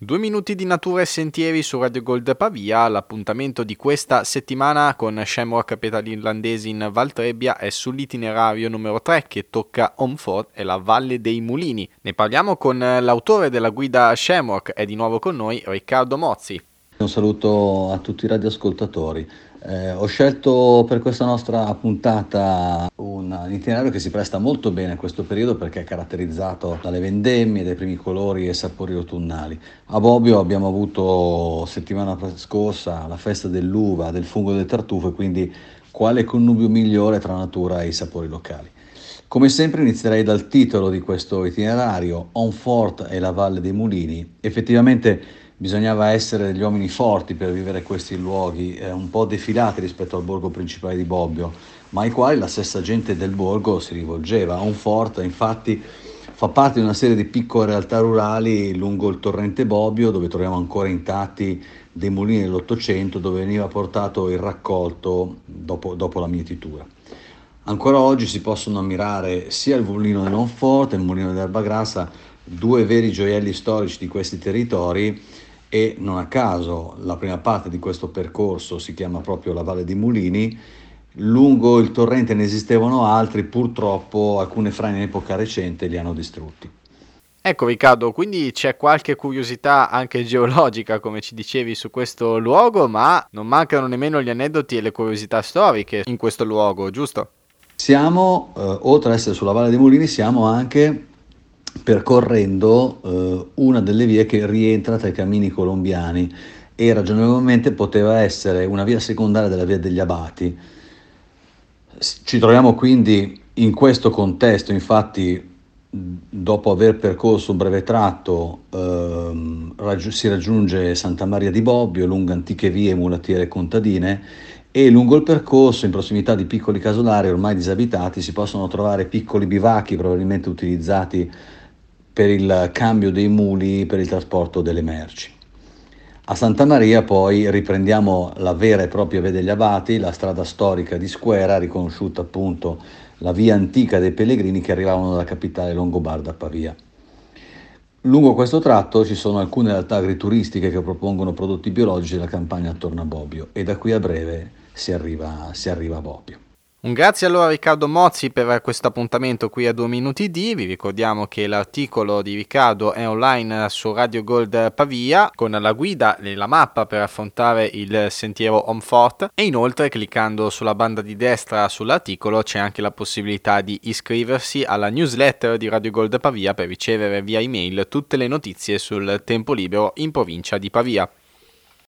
2 minuti di natura e sentieri su Radio Gold Pavia. L'appuntamento di questa settimana con Shamrock Petarlandesi in Val Trebbia è sull'itinerario numero 3 che tocca Omfort e la Valle dei Mulini. Ne parliamo con l'autore della guida Shamrock, è di nuovo con noi Riccardo Mozzi. Un saluto a tutti i radioascoltatori. Ho scelto per questa nostra puntata un itinerario che si presta molto bene a questo periodo perché è caratterizzato dalle vendemmie, dai primi colori e sapori autunnali. A Bobbio abbiamo avuto settimana scorsa la festa dell'uva, del fungo e del tartufo e quindi quale connubio migliore tra natura e i sapori locali. Come sempre inizierei dal titolo di questo itinerario, Omfort e la Valle dei Mulini. Effettivamente bisognava essere degli uomini forti per vivere questi luoghi, un po' defilati rispetto al borgo principale di Bobbio, ma ai quali la stessa gente del borgo si rivolgeva. Omfort, infatti, fa parte di una serie di piccole realtà rurali lungo il torrente Bobbio, dove troviamo ancora intatti dei mulini dell'Ottocento, dove veniva portato il raccolto dopo la mietitura. Ancora oggi si possono ammirare sia il mulino dell'Omfort e il mulino dell'Erbagrassa, due veri gioielli storici di questi territori, e non a caso la prima parte di questo percorso si chiama proprio la Valle dei Mulini. Lungo il torrente ne esistevano altri, purtroppo alcune frane in epoca recente li hanno distrutti. Ecco Riccardo, quindi c'è qualche curiosità anche geologica, come ci dicevi, su questo luogo, ma non mancano nemmeno gli aneddoti e le curiosità storiche in questo luogo, giusto? Siamo, oltre ad essere sulla Valle dei Mulini, siamo anche percorrendo una delle vie che rientra tra i cammini colombiani e ragionevolmente poteva essere una via secondaria della via degli Abati. Ci troviamo quindi in questo contesto, infatti dopo aver percorso un breve tratto si raggiunge Santa Maria di Bobbio lungo antiche vie mulattiere contadine, e lungo il percorso, in prossimità di piccoli casolari ormai disabitati, si possono trovare piccoli bivacchi probabilmente utilizzati per il cambio dei muli per il trasporto delle merci. A Santa Maria poi riprendiamo la vera e propria Via degli Abati, la strada storica di Squera, riconosciuta appunto la via antica dei pellegrini che arrivavano dalla capitale longobarda Pavia. Lungo questo tratto ci sono alcune realtà agrituristiche che propongono prodotti biologici della campagna attorno a Bobbio, e da qui a breve si arriva a Bobbio. Un grazie allora a Riccardo Mozzi per questo appuntamento qui a 2 minuti di. Vi ricordiamo che l'articolo di Riccardo è online su Radio Gold Pavia con la guida e la mappa per affrontare il sentiero Omfort, e inoltre cliccando sulla banda di destra sull'articolo c'è anche la possibilità di iscriversi alla newsletter di Radio Gold Pavia per ricevere via email tutte le notizie sul tempo libero in provincia di Pavia.